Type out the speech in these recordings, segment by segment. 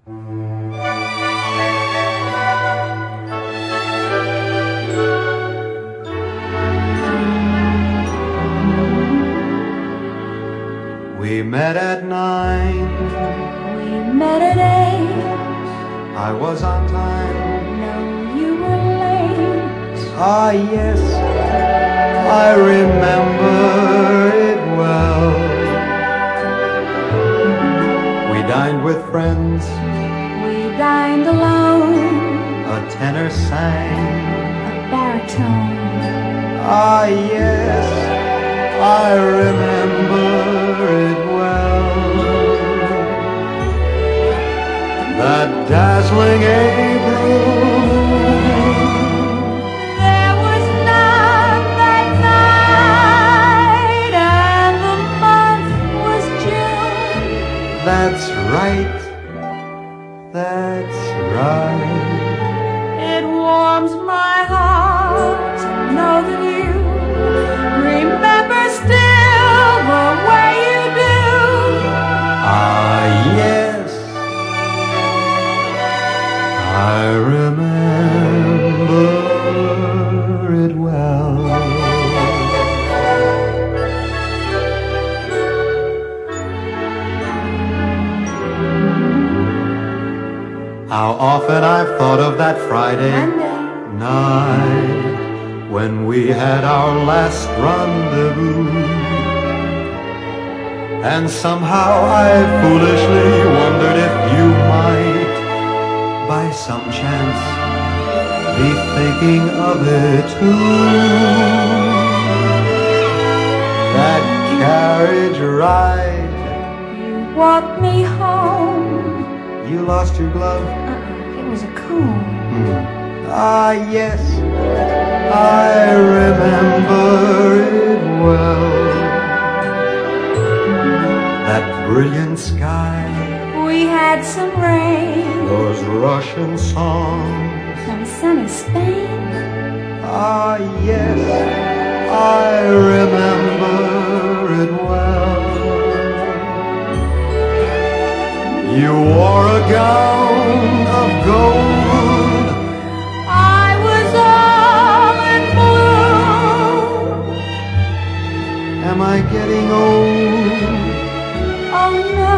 We met at 9. We met at 8. I was on time. No, you were late. Ah, yes, I remember it well. We dined with friends. We dined alone. A tenor sang. A baritone. Ah, yes, I remember it well. That dazzling April. There was none that night, and the month was June. That's right, that's right. It warms my heart to know that you remember still the way you do. Ah, yes, I remember it well. How often I've thought of that Friday night when we had our last rendezvous. And somehow I foolishly wondered if you might, by some chance, be thinking of it too. That carriage ride, You walked me home. you lost your glove. It was a comb. Ah, yes, I remember it well. That brilliant sky, We had some rain. those Russian songs. Some sunny Spain. Ah, yes, I remember it well. You wore a gown of gold. I was all in blue. Am I getting old? Oh no,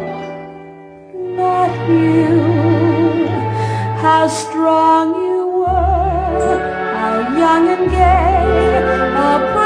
not you. How strong you were, how young and gay, a